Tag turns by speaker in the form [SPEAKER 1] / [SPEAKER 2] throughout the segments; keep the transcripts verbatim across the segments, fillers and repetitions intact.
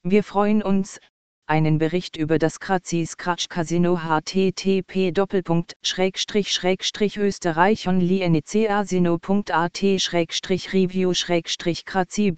[SPEAKER 1] Wir freuen uns, einen Bericht über das Krazi Scratch Casino http österreich onlinecasino.at review krazi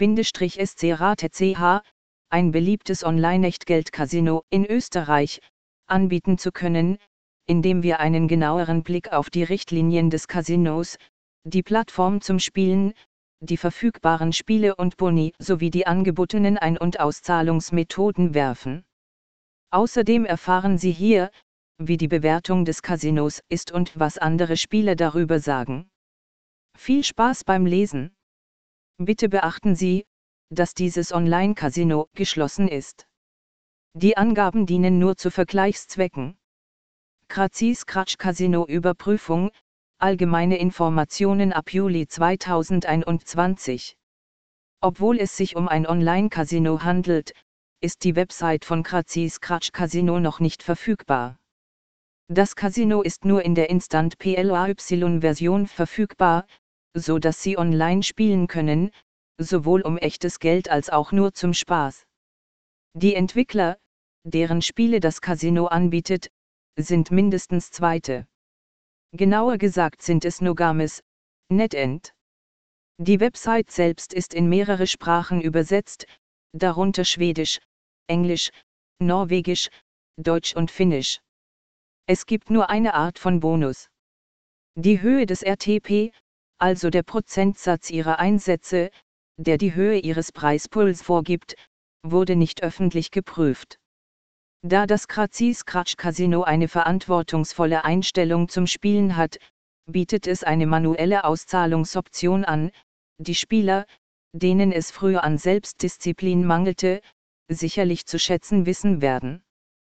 [SPEAKER 1] scratch ein beliebtes Online-Echtgeld-Casino in Österreich, anbieten zu können, indem wir einen genaueren Blick auf die Richtlinien des Casinos, die Plattform zum Spielen, die verfügbaren Spiele und Boni sowie die angebotenen Ein- und Auszahlungsmethoden werfen. Außerdem erfahren Sie hier, wie die Bewertung des Casinos ist und was andere Spieler darüber sagen. Viel Spaß beim Lesen! Bitte beachten Sie, dass dieses Online-Casino geschlossen ist. Die Angaben dienen nur zu Vergleichszwecken. Krazi Scratch Casino Überprüfung, allgemeine Informationen ab Juli zweitausendeinundzwanzig. Obwohl es sich um ein Online-Casino handelt, ist die Website von Krazi Scratch Casino noch nicht verfügbar. Das Casino ist nur in der Instant P L A Y-Version verfügbar, so dass Sie online spielen können, sowohl um echtes Geld als auch nur zum Spaß. Die Entwickler, deren Spiele das Casino anbietet, sind mindestens Zweite. Genauer gesagt sind es Nogames, NetEnt. Die Website selbst ist in mehrere Sprachen übersetzt, darunter Schwedisch, Englisch, Norwegisch, Deutsch und Finnisch. Es gibt nur eine Art von Bonus. Die Höhe des R T P, also der Prozentsatz Ihrer Einsätze, der die Höhe Ihres Preispools vorgibt, wurde nicht öffentlich geprüft. Da das Krazi Scratch Casino eine verantwortungsvolle Einstellung zum Spielen hat, bietet es eine manuelle Auszahlungsoption an, die Spieler, denen es früher an Selbstdisziplin mangelte, sicherlich zu schätzen wissen werden.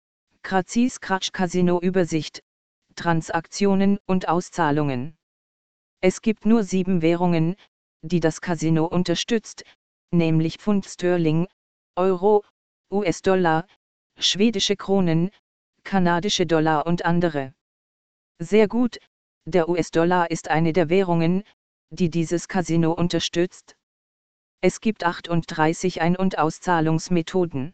[SPEAKER 1] Krazi Scratch Casino Übersicht, Transaktionen und Auszahlungen. Es gibt nur sieben Währungen, die das Casino unterstützt, nämlich Pfund Sterling, Euro, U S-Dollar, schwedische Kronen, kanadische Dollar und andere. Sehr gut, der U S-Dollar ist eine der Währungen, die dieses Casino unterstützt. Es gibt achtunddreißig Ein- und Auszahlungsmethoden.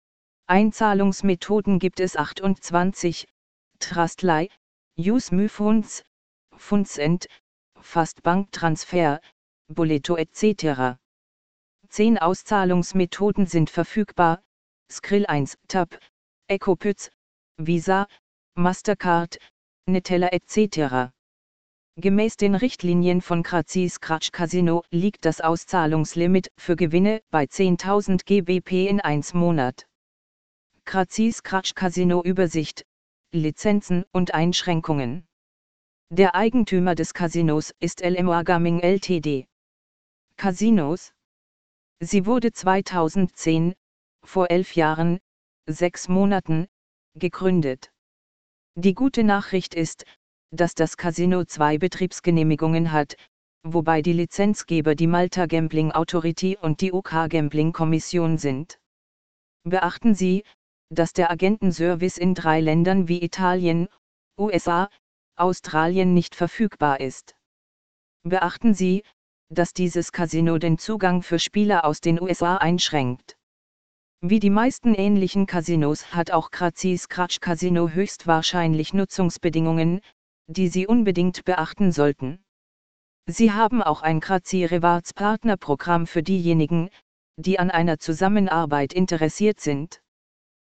[SPEAKER 1] Einzahlungsmethoden gibt es achtundzwanzig, Trustly, UseMyFunds, Fundsend, Fastbanktransfer, Boleto et cetera. Zehn Auszahlungsmethoden sind verfügbar, Skrill eins, Tap, Ecopyz, Visa, Mastercard, Neteller et cetera. Gemäß den Richtlinien von Krazi Scratch Casino liegt das Auszahlungslimit für Gewinne bei zehntausend G B P in eins Monat. Krazi Scratch Casino Übersicht, Lizenzen und Einschränkungen. Der Eigentümer des Casinos ist L M A Gaming Ltd. Casinos. Sie wurde zweitausendzehn, vor elf Jahren, sechs Monaten, gegründet. Die gute Nachricht ist, dass das Casino zwei Betriebsgenehmigungen hat, wobei die Lizenzgeber die Malta Gambling Authority und die U K Gambling Kommission sind. Beachten Sie, dass der Agentenservice in drei Ländern wie Italien, U S A, Australien nicht verfügbar ist. Beachten Sie, dass dieses Casino den Zugang für Spieler aus den U S A einschränkt. Wie die meisten ähnlichen Casinos hat auch Krazi Scratch Casino höchstwahrscheinlich Nutzungsbedingungen, die Sie unbedingt beachten sollten. Sie haben auch ein Krazi Rewards Partnerprogramm für diejenigen, die an einer Zusammenarbeit interessiert sind.